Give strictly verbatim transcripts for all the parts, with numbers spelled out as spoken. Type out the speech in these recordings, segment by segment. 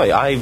Really, I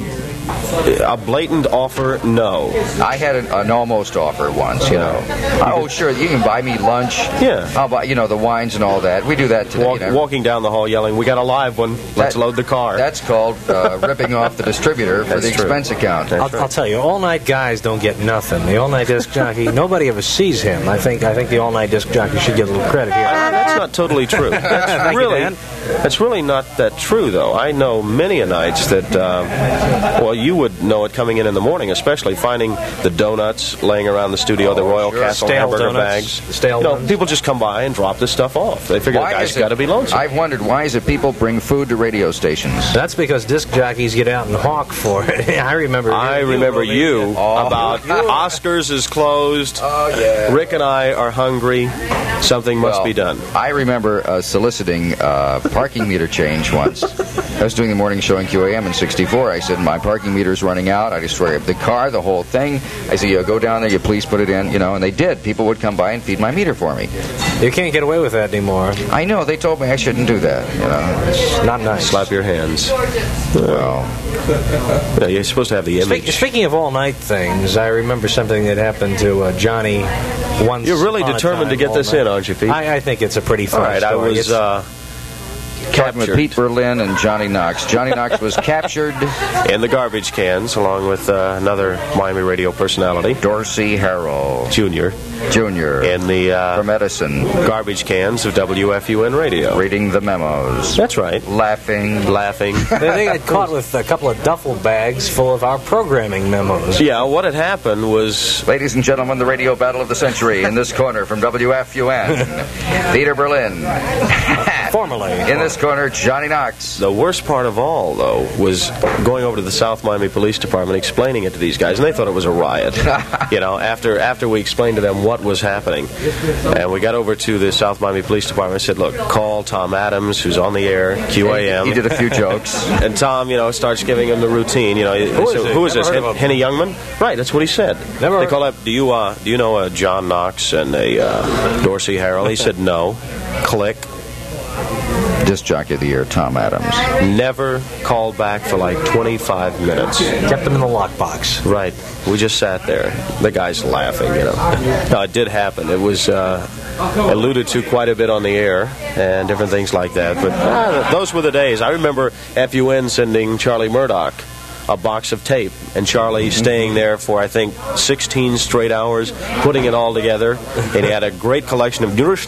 a blatant offer, no. I had an, an almost offer once, you know. Oh, sure, you can buy me lunch. Yeah. I'll buy, you know, the wines and all that. We do that today. Walk, you know. Walking down the hall yelling, we got a live one, let's That- load the car. That's called uh, ripping off the distributor for That's the true. expense account. That's I'll, right. I'll tell you, all-night guys don't get nothing. The all-night disc jockey, nobody ever sees him. I think I think the all-night disc jockey should get a little credit here. Uh, that's not totally true. That's Thank you, really, Dan. that's really not that true, though. I know many a nights that, uh, well, you would know it coming in in the morning, especially finding the donuts laying around the studio, the Royal sure. Castle Stale hamburger donuts, bags. stale you know, ones. people just come by and drop this stuff off. They figure Why the guy's is it- got to be lonesome. I've wondered, why is it people bring food to radio stations? That's because disc jockeys get out and hawk for it. I remember. I you, remember Roby. you Oh. about Oscars is closed. Oh, yeah. Rick and I are hungry. Something must Well, be done. I remember uh, soliciting uh, parking meter change once. I was doing the morning show in Q A M in sixty-four. I said, my parking meter's running out. I destroy the car, the whole thing. I said, you go down there, you please put it in, you know, and they did. People would come by and feed my meter for me. You can't get away with that anymore. I know, they told me I shouldn't do that, you know. It's not nice. Slap your hands. Well, Yeah, you're supposed to have the image. Speak, speaking of all-night things, I remember something that happened to uh, Johnny once. You're really on a determined to time, get all this night. in, aren't you, Pete? I, I think it's a pretty fun All right, I story. was It's- uh, talking with captured Pete Berlin and Johnny Knox. Johnny Knox was captured. in the garbage cans, along with uh, another Miami radio personality, Dorsey Harrell Junior, Junior in the for uh, medicine, garbage cans of W F U N radio. reading the memos, That's right. laughing. Laughing. they, they got caught with a couple of duffel bags full of our programming memos. Yeah, what had happened was Ladies and gentlemen, the radio battle of the century. In this corner from W F U N, Peter Berlin. Formerly. In this corner, Johnny Knox. the worst part of all, though, was going over to the South Miami Police Department, explaining it to these guys, and they thought it was a riot. You know, after after we explained to them what was happening, and we got over to the South Miami Police Department, I said, "Look, call Tom Adams, who's on the air, Q A M." He did a few jokes. And Tom, you know, starts giving him the routine. You know, Who so, is it? who is Never this? heard of Hen- him. Henny Youngman? Right, that's what he said. Never They heard- call up. Do you uh, do you know uh, John Knox and a uh, Dorsey Harrell? He said no. Click. Disc jockey of the year, Tom Adams. Never called back for like twenty-five minutes. Kept them in the lockbox. Right. We just sat there. The guy's laughing, you know. No, it did happen. It was uh, alluded to quite a bit on the air and different things like that. But uh, those were the days. I remember F U N sending Charlie Murdoch a box of tape, and Charlie staying there for, I think, sixteen straight hours, putting it all together. And he had a great collection of... That's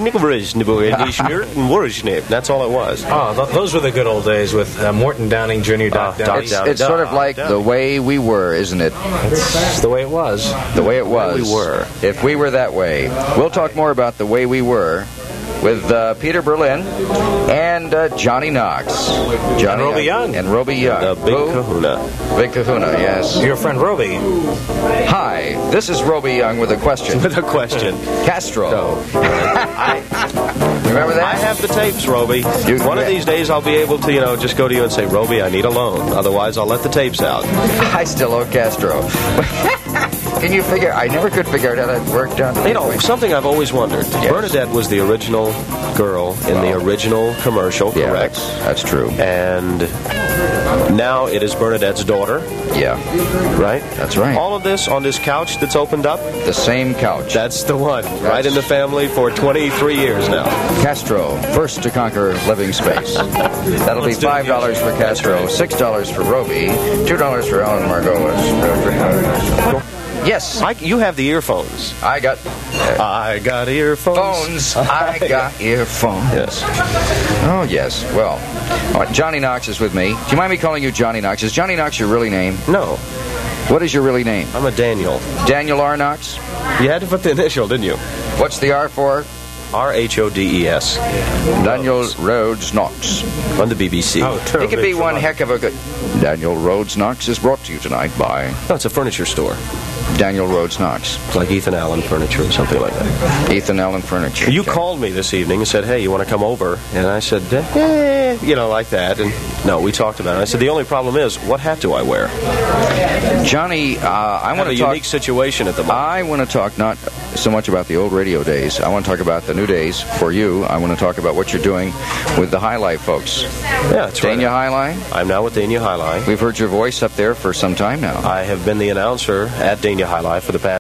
all it was. Oh, th- those were the good old days with uh, Morton Downing Junior Doc Uh, Doc Downing. It's, Down, it's sort of down, like down. the way we were, isn't it? That's the way it was. The way it was. we were. If we were that way. We'll talk more about the way we were with uh, Peter Berlin and uh, Johnny Knox. Johnny And Roby Young. And Roby Young. The Big Who? Kahuna. Big Kahuna, yes. Your friend Roby. Hi, this is Roby Young with a question. With a question. Castro. So, Remember that? I have the tapes, Roby. You- One of these days I'll be able to, you know, just go to you and say, Roby, I need a loan. Otherwise, I'll let the tapes out. I still owe Castro. Can you figure? I never could figure out how that worked out. You know, something I've always wondered. Yes. Bernadette was the original girl in the original commercial, Yeah, correct? that's, that's true. And now it is Bernadette's daughter, Yeah, right? that's right. All of this on this couch that's opened up, The same couch. that's the one. Right in the family for twenty-three years now. Castro, first to conquer living space. That'll be Let's do it five dollars for Castro, six dollars for Roby, two dollars for Alan Margolis. Yes, I, you have the earphones. I got I got earphones. phones. I got earphones. Yes. Oh, yes. Well, all right, Johnny Knox is with me. Do you mind me calling you Johnny Knox? Is Johnny Knox your really name? No, What is your really name? I'm a Daniel. Daniel R. Knox? You had to put the initial, didn't you? What's the R for? R H O D E S. Daniel Rhodes Knox. On the B B C. Oh, It could be one heck of a good... Daniel Rhodes Knox is brought to you tonight by No, it's a furniture store. Daniel Rhodes Knox. It's like Ethan Allen Furniture or something like that. Ethan Allen Furniture. You Okay. called me this evening and said, hey, you want to come over? And I said, eh, okay, you know, like that. And no, we talked about it. I said, the only problem is, what hat do I wear? Johnny, uh, I I want have a to talk. unique situation at the moment. I want to talk not so much about the old radio days. I want to talk about the new days for you. I want to talk about what you're doing with the High Life folks. Yeah, that's right. Dania High Life? I'm now with Dania High Life. We've heard your voice up there for some time now. I have been the announcer at Dania High Life for the past